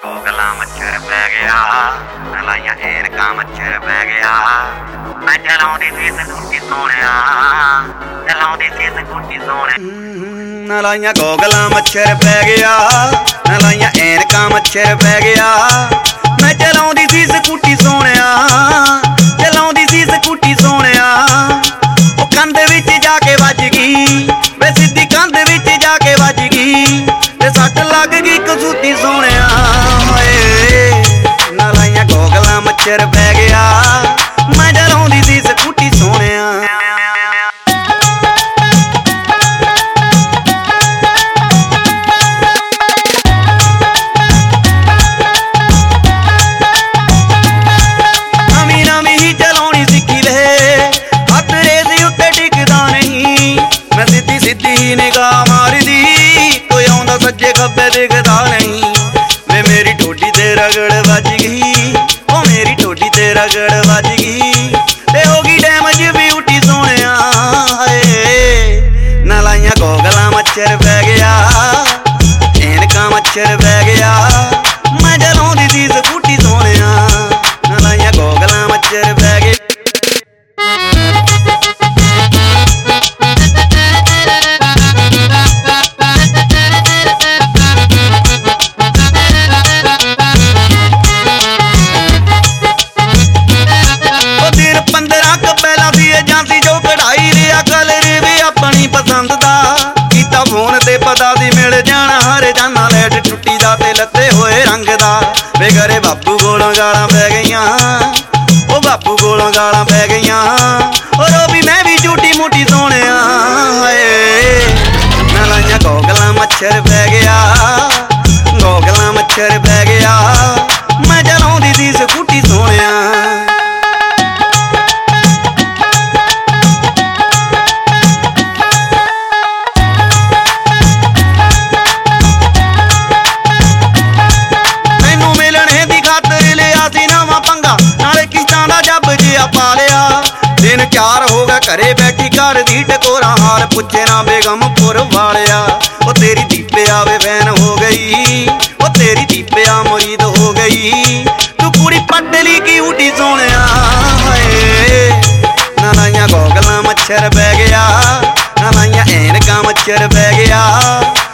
ਗੋਗਲਾ ਮੱਛਰ ਪੈ ਗਿਆ, ਲਾਈਆਂ ਐਨਕਾਂ ਮੱਛਰ ਪੈ ਗਿਆ। ਮੈਂ ਚਲਾਉਂਦੀ ਸੀ ਸਕੂਟੀ ਸੋਹਣਿਆ, ਚਲਾਉਂਦੀ ਸੀ ਸਕੂਟੀ ਸੋਹਣਿਆ। ਲਾਈਆਂ ਗੋਗਲਾ ਮੱਛਰ ਪੈ ਗਿਆ, ਲਾਈਆਂ ਐਨਕਾਂ ਮੱਛਰ ਪੈ ਗਿਆ। ਮੈਂ ਚਲਾਉਂਦੀ ਸੀ ਸਕੂਟੀ ਸੋਹਣਿਆ, ਚਲਾਉਂਦੀ ਸੀ ਸਕੂਟੀ ਸੋਹਣਿਆ। ਉਹ ਕੰਧ ਵਿੱਚ ਜਾ ਕੇ ਵੱਜ ਗਈ, ਵੇ ਸਿੱਧੀ ਕੰਧ ਵਿੱਚ ਜਾ ਕੇ ਵੱਜ ਗਈ ਤੇ ਸੱਟ ਲੱਗ ਗਈ ਕਸੂਤੀ ਸੋਹਣਿਆ। ਨਾ ਲਾਈਆਂ ਗੋਗਲਾ ਮੱਛਰ ਪੈ ਗਿਆ, ਮੈਂ ਚਲਾਉਂਦੀ ਸੀ ਸਕੂਟੀ ਸੋਹਣਿਆ। ਸਿੱਧੀ ਨਿਗਾਹ ਮਾਰਦੀ ਕੋਈ ਆਉਂਦਾ ਸੱਜੇ ਖੱਬੇ ਦਿਖਦਾ ਨਹੀਂ। ਵੇ ਮੇਰੀ ਠੋਡੀ ਤੇ ਰਗੜ ਵੱਜ ਗਈ, ਉਹ ਮੇਰੀ ਠੋਡੀ ਤੇ ਰਗੜ ਵੱਜ ਗਈ ਤੇ ਹੋ ਗਈ ਡੈਮੇਜ ਵੀ ਉੱਟੀ ਸੋਹਣਿਆ। ਹਾਏ ਨਾ ਲਾਈਆਂ ਗੋਗਲਾ ਮੱਛਰ ਪੈ ਗਿਆ, ਐਨਕਾਂ ਮੱਛਰ ਪੈ ਗਿਆ। ਮੈਂ ਚਲਾਉਂਦੀ ਸੀ ਸਕੂਟੀ ਸੋਹਣਿਆ, ਨਾ ਲਾਈਆਂ ਗੋਗਲਾ ਮੱਛਰ ਪੈ ਗਿਆ। ਫੋਨ ਤੇ ਪਤਾ ਦੀ ਮਿਲ ਜਾਣਾ ਹਰ ਜਾਨਾ ਲੈਟ ਟੁੱਟੀ ਦਾ ਤੇ ਲੱਤੇ ਹੋਏ ਰੰਗ ਦਾ। ਵੇ ਘਰੇ ਬਾਪੂ ਕੋਲੋਂ ਗਾਲਾਂ ਪੈ ਗਈਆਂ, ਉਹ ਬਾਪੂ ਕੋਲੋਂ ਗਾਲਾਂ ਪੈ ਗਈਆਂ। ਔਰ ਉਹ ਵੀ ਮੈਂ ਵੀ ਝੂਟੀ ਮੂਟੀ ਸੋਹਣਿਆ। ਹਾਏ ਨਾ ਲਾਈਆਂ ਗੋਗਲਾ ਮੱਛਰ ਪੈ ਗਿਆ, ਗੋਗਲਾ ਮੱਛਰ ਪੈ ਗਿਆ। ਮੈਂ ਚਲਾਉਂਦੀ ਸੀ ਸਕੂਟੀ ਸੋਹਣਿਆ। ਦਿਨ 4 ਹੋ ਗਿਆ ਘਰੇ ਬੈਠੀ ਘਰ ਦੀ ਟਕੋਰਾ, ਹਾਲ ਪੁੱਛੇ ਨਾ ਬੇਗਮਪੁਰ ਵਾਲਿਆ। ਉਹ ਤੇਰੀ ਦੀਪਿਆ ਵੇ ਫੈਨ ਹੋ ਗਈ, ਉਹ ਤੇਰੀ ਦੀਪਿਆ ਮੁਰੀਦ ਹੋ ਗਈ। ਤੂੰ ਕੁੜੀ ਪੱਟਲੀ ਕੀ ਉੱਡੀ ਸੋਹਣਿਆ। ਹਾਏ ਨਾ ਲਾਈਆਂ ਗੋਗਲਾ ਮੱਛਰ ਪੈ ਗਿਆ, ਨਾ ਲਾਈਆਂ ਐਨਕਾਂ ਮੱਛਰ ਪੈ ਗਿਆ।